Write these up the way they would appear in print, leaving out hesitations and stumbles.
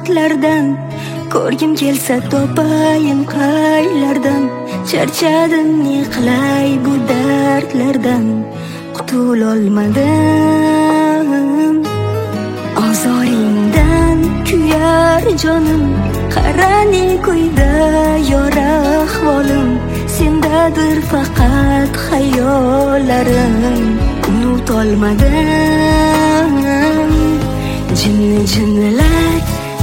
ortlardan, ko'rgim kelsa topayin qaylardan. Charchadim ne qilay bu dardlardan, qutulolmadim. Ozoringdan kuyar jonim, qarani kuyda yor ahvolim. Sendadir faqat xayollarim, unutolmadim. Jinnilar,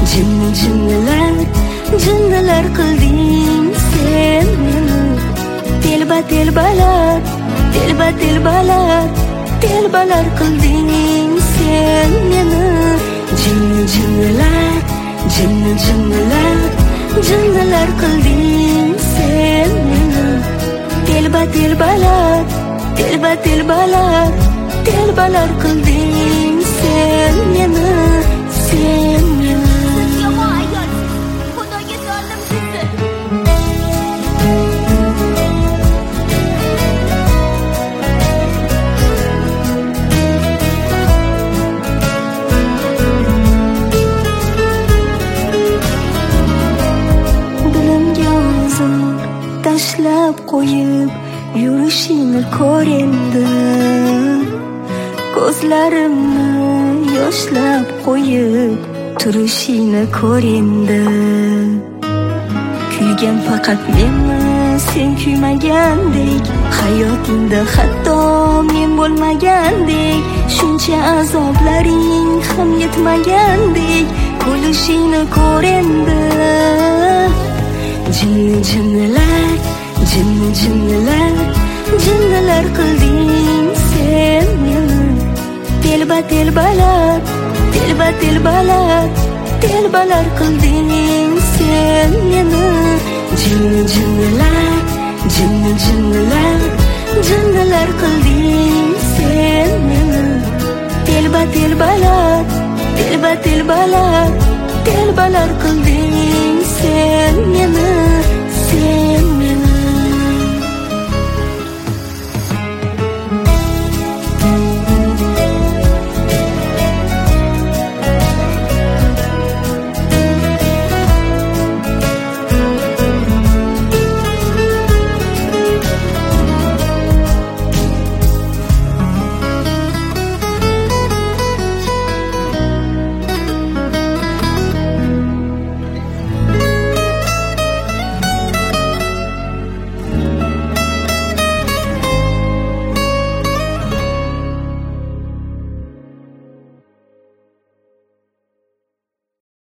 jinnilar qilding sen meni. Telbalar qilding sen meni. Jinnilar qilding sen meni. Telbalar qilding sen meni. Tashlab qo'yib yurishini ko'rendi, ko'zlarimni yoshlab qo'yib turishini ko'rendi. Kuygan faqat menmi, sen kuymagandek, hayotingda hatto men bo'lmagandek, shuncha azoblaring ham yetmagandek, kulishini ko'rendi. Jinnilar qilding sen meni. Telbalar qilding sen meni. Jinnilar qilding sen meni. Telbalar qilding